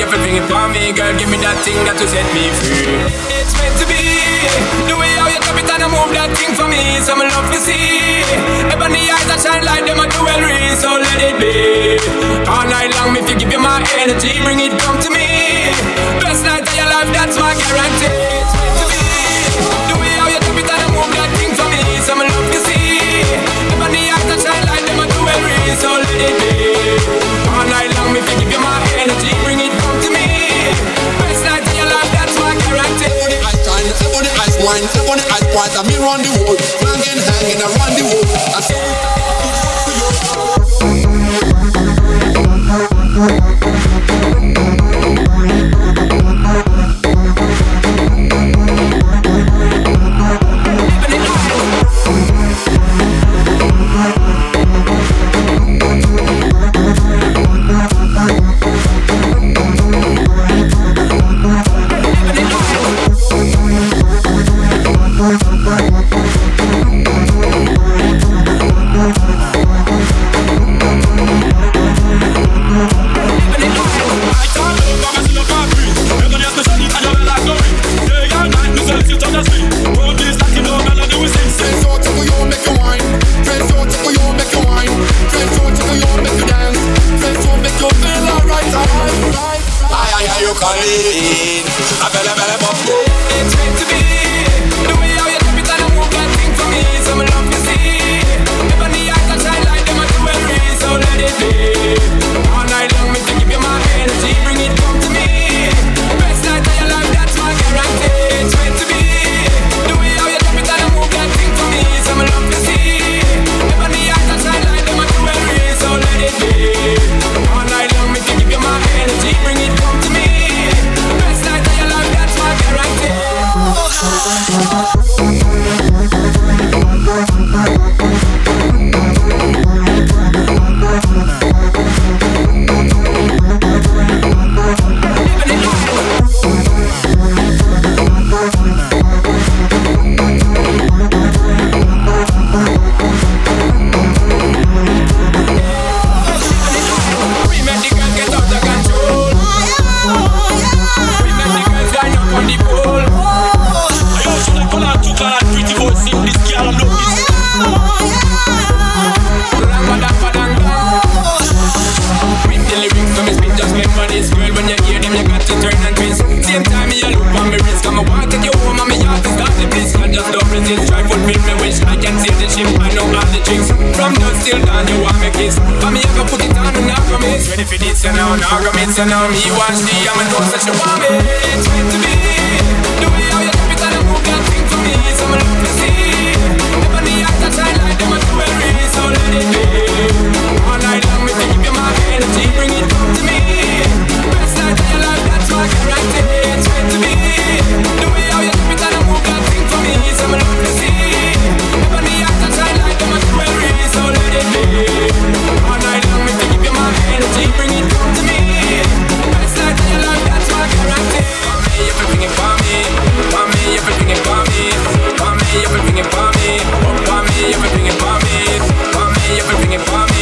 everything for me, girl. Give me that thing that will set me free. It's meant to be. The way how you tap it and you move that thing for me, some love to see. Ebony eyes that shine like them a jewelry, so let it be. All night long, if you give you my energy, bring it come to me. Best night of your life, that's my guarantee. It's meant to be. The way how you tap it and you move that thing for me, some love to see. Ebony eyes that shine like them a jewelry, so let it be. All night long, if you give you my energy, bring it come to me. Best night of your life, that's my guarantee. On the ice wine, on the ice part, I'm here on the wall, hanging around the wall. I saw you know me, watch the I'm a ghost that you want me. It's meant to be. The way how you tap it and you move that thing for me, some love to see. Ebony eyes that shine like them a jewelry, so let it be. All night long, if you give you my energy, bring it come to me. Best night of your life, that's my guarantee. It's meant to be. The way how you tap it and you move that thing for me, some love to see. Ebony eyes that shine like them a jewelry, so let it be. All night long, if you give you my energy, bring it come to me. Everything for me, for me, everything for me, for me, everything for me, for me, everything for me, for me, everything for me.